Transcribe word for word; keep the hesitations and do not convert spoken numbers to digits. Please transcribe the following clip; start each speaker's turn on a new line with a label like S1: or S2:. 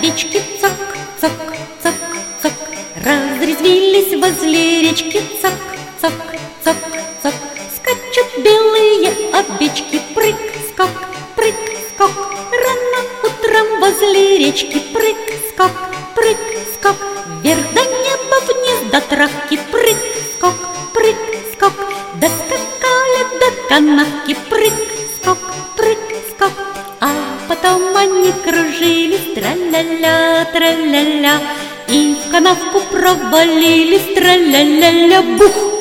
S1: печки, цок, цок, цок, цок. Разрезвились возле речки, цок, цок, цок, цок. Скачут белые овечки, прыг, скок, прыг, скок. Рано утром возле речки, прыг, скок, прыг, скок. Вверх до неба, вниз до травки, прыг, скок, прыг, скок. Доскакали до канавки, прыг, скок, прыг, скок. А потом они кружились, тра-ля-ля, тра-ля-ля, и в канавку провалились, тра-ля-ля-ля, бух!